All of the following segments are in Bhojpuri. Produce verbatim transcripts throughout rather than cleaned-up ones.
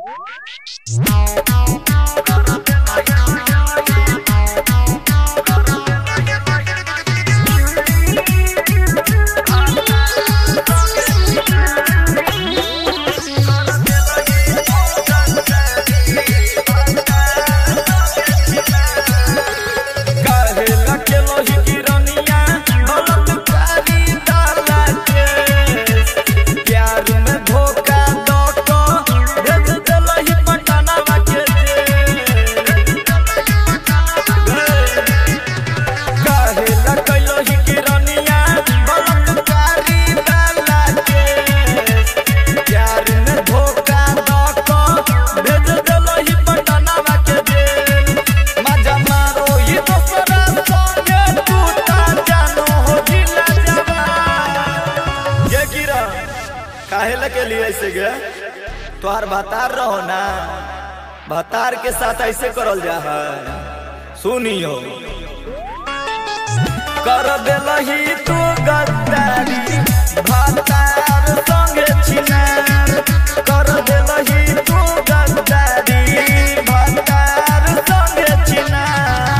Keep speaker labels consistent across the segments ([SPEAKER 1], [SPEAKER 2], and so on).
[SPEAKER 1] काहे के लिए ऐसे गे तोहार भतार रहो ना, भतार के साथ ऐसे करल जा है। सुनियो कर देलही तू गद्दारी भतार संगे छिनार, कर देलही तू गद्दारी भतार संगे छिनार।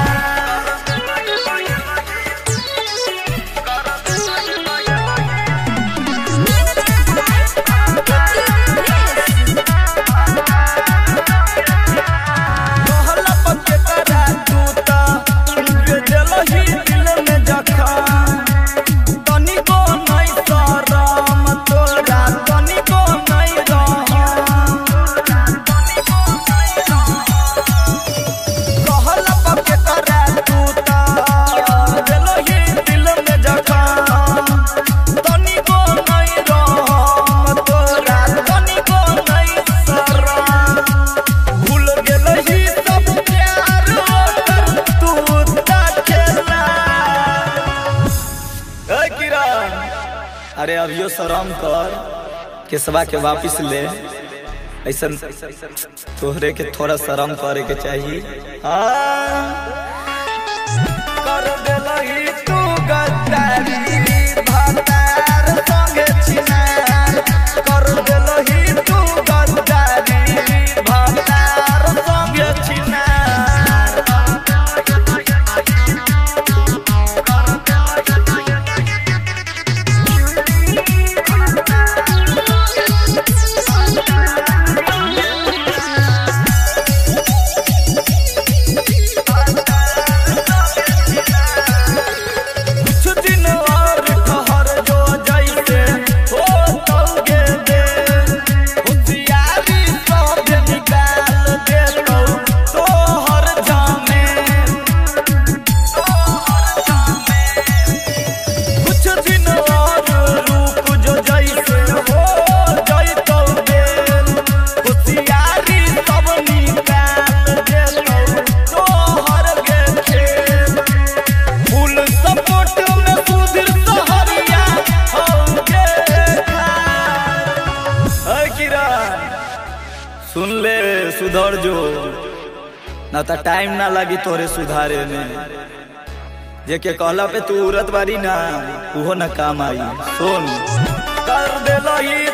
[SPEAKER 1] अरे अब यो शर्म कर, केसवा के वापिस ले, ऐसा तोहरे के थोड़ा शर्म करे के चाहिए। कर देलही तू गद्दारी भतार संगे छिनार, कर देलही तू गद्दारी भतार संगे छिनार। सुन ले सुधर जो ना तो टाइम ना लगी तोरे सुधारे में, जे के कहला पे तू उरत बारी ना उहो ना काम आई। सुन कर देलही